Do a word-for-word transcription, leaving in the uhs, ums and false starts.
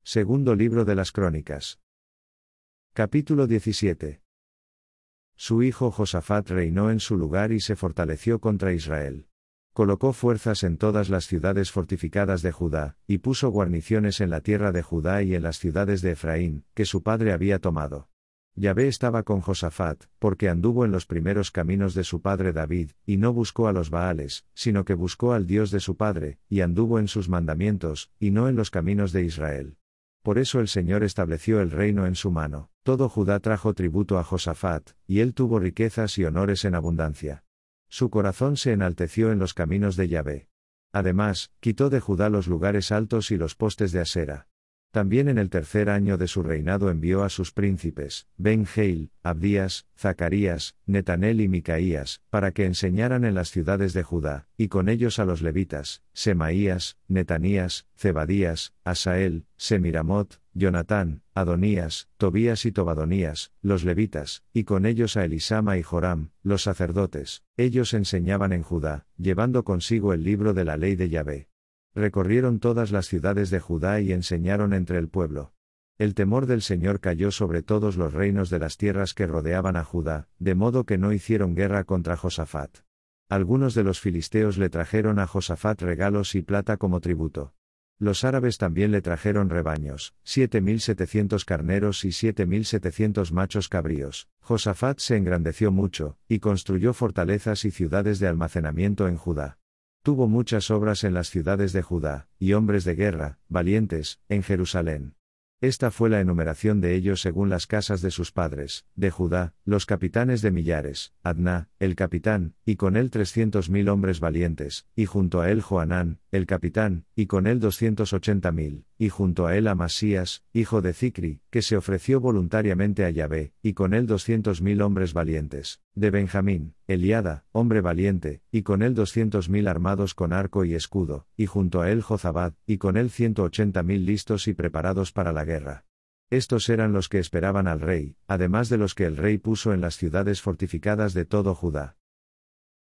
Segundo libro de las Crónicas. Capítulo diecisiete. Su hijo Josafat reinó en su lugar y se fortaleció contra Israel. Colocó fuerzas en todas las ciudades fortificadas de Judá, y puso guarniciones en la tierra de Judá y en las ciudades de Efraín, que su padre había tomado. Yahvé estaba con Josafat, porque anduvo en los primeros caminos de su padre David, y no buscó a los Baales, sino que buscó al Dios de su padre, y anduvo en sus mandamientos, y no en los caminos de Israel. Por eso el Señor estableció el reino en su mano. Todo Judá trajo tributo a Josafat, y él tuvo riquezas y honores en abundancia. Su corazón se enalteció en los caminos de Yahvé. Además, quitó de Judá los lugares altos y los postes de Asera. También en el tercer año de su reinado envió a sus príncipes, Ben-Jeil, Abdías, Zacarías, Netanel y Micaías, para que enseñaran en las ciudades de Judá, y con ellos a los levitas, Semaías, Netanías, Zebadías, Asael, Semiramot, Jonatán, Adonías, Tobías y Tobadonías, los levitas, y con ellos a Elisama y Joram, los sacerdotes. Ellos enseñaban en Judá, llevando consigo el libro de la ley de Yahvé. Recorrieron todas las ciudades de Judá y enseñaron entre el pueblo. El temor del Señor cayó sobre todos los reinos de las tierras que rodeaban a Judá, de modo que no hicieron guerra contra Josafat. Algunos de los filisteos le trajeron a Josafat regalos y plata como tributo. Los árabes también le trajeron rebaños, siete mil setecientos carneros y siete mil setecientos machos cabríos. Josafat se engrandeció mucho, y construyó fortalezas y ciudades de almacenamiento en Judá. Tuvo muchas obras en las ciudades de Judá, y hombres de guerra, valientes, en Jerusalén. Esta fue la enumeración de ellos según las casas de sus padres: de Judá, los capitanes de millares, Adná, el capitán, y con él trescientos mil hombres valientes, y junto a él Joanán, el capitán, y con él doscientos ochenta mil, y junto a él Amasías, hijo de Zicri, que se ofreció voluntariamente a Yahvé, y con él doscientos mil hombres valientes. De Benjamín, Eliada, hombre valiente, y con él doscientos mil armados con arco y escudo, y junto a él Jozabad, y con él ciento ochenta mil listos y preparados para la guerra. Estos eran los que esperaban al rey, además de los que el rey puso en las ciudades fortificadas de todo Judá.